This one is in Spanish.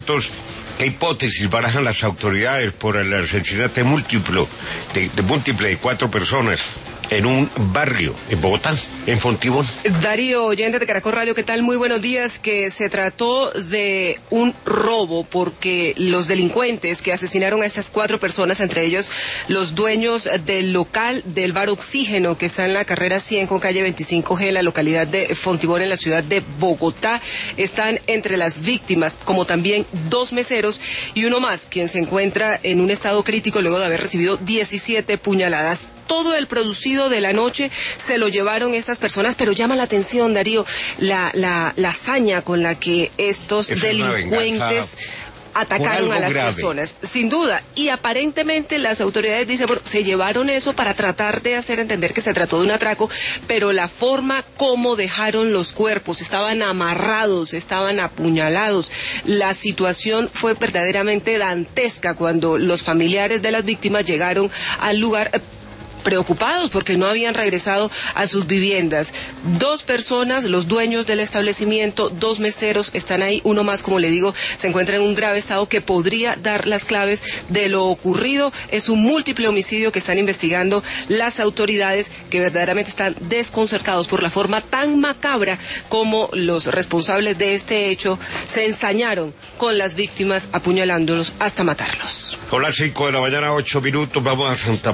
muertos. ¿Qué hipótesis barajan las autoridades por el asesinato múltiple de 4 personas en un barrio en Bogotá, en Fontibón? Darío, oyente de Caracol Radio, ¿qué tal? Muy buenos días. Que se trató de un robo porque los delincuentes que asesinaron a estas 4 personas, entre ellos los dueños del local del bar Oxígeno, que está en la carrera 100 con calle 25G en la localidad de Fontibón, en la ciudad de Bogotá, están entre las víctimas, como también 2 meseros y uno más, quien se encuentra en un estado crítico luego de haber recibido 17 puñaladas. Todo el producido de la noche se lo llevaron estas personas, pero llama la atención, Darío, la hazaña con la que estos delincuentes atacaron a las personas, sin duda, y aparentemente las autoridades dicen, bueno, se llevaron eso para tratar de hacer entender que se trató de un atraco, pero la forma como dejaron los cuerpos, estaban amarrados, estaban apuñalados, la situación fue verdaderamente dantesca cuando los familiares de las víctimas llegaron al lugar preocupados porque no habían regresado a sus viviendas. 2 personas, los dueños del establecimiento, 2 meseros están ahí, uno más, como le digo, se encuentra en un grave estado que podría dar las claves de lo ocurrido. Es un múltiple homicidio que están investigando las autoridades, que verdaderamente están desconcertados por la forma tan macabra como los responsables de este hecho se ensañaron con las víctimas apuñalándolos hasta matarlos. Son las 5 de la mañana, 8 minutos, vamos a Santa